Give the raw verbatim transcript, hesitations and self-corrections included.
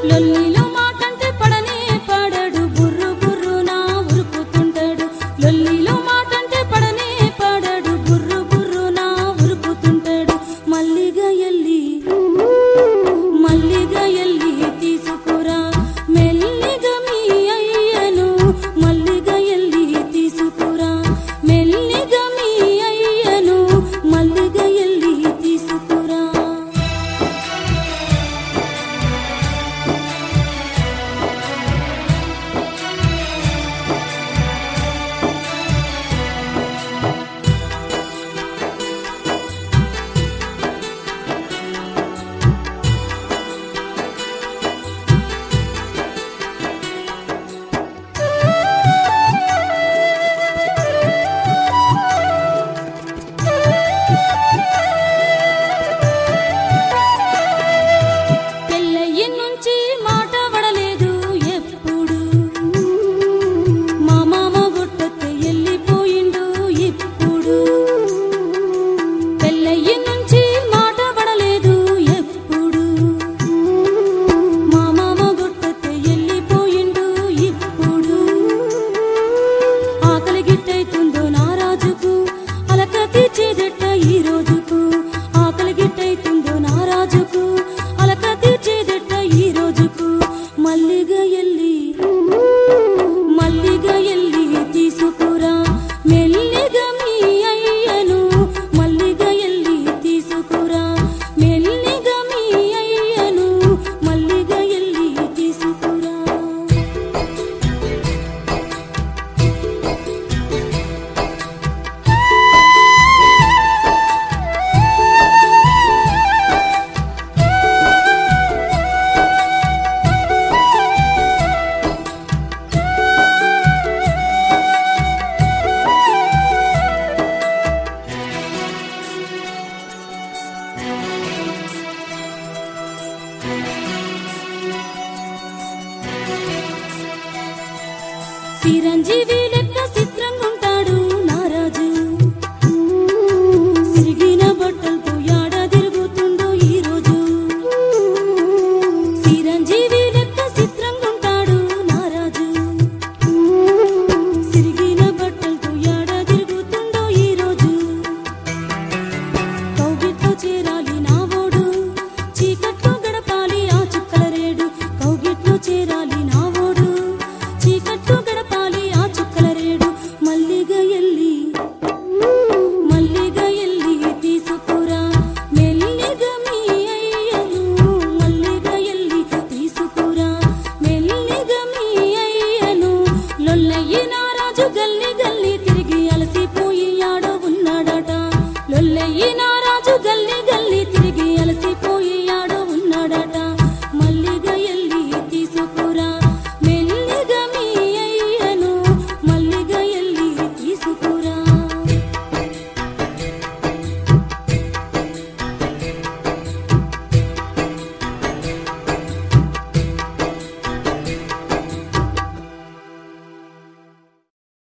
లొల్లిలో మాటంటే పడనే పడడు బుర్రు బుర్రున ఉరుకుతుంటాడు లొల్లిలో మాటంటే పడనే పడడు బుర్రు బుర్రున ఉరుకుతుంటాడు మల్లిగా ఎల్లి మల్లిగా ఎల్లి తీసుకురా మెల్లిగా మీ అయ్యను మల్లిగా ఎల్లి తీసుకురా మెల్లిగా మీ అయ్యను మల్లిగా ఎల్లి తీసుకురా పెళ్ళయ్య నుంచి మాట వడలేదు ఎప్పుడు మా మామ గుట్టకి వెళ్ళిపోయిండు ఇప్పుడు పెళ్ళయ్య నుంచి మాట వడలేదు ఎప్పుడు మా మామ గుట్టకి వెళ్ళిపోయిండు ఇప్పుడు ఆకలి గిట్టయితుందో నా రాజుకు అలక తీర్చేదెట్ట ఈ రోజుకు ఆకలి గిట్టయితుందో నా రాజుకు అలక తీర్చేదెట్ట ఈ రోజుకు మల్లిగా ఎల్లి మల్లిగా ఎల్లి తీసుకురా మెల్లిగా మీ అయ్యను మల్లిగా ఎల్లి తీసుకురా మెల్లిగా మీ అయ్యను మల్లిగా ఎల్లి తీసుకురా చిరంజీవి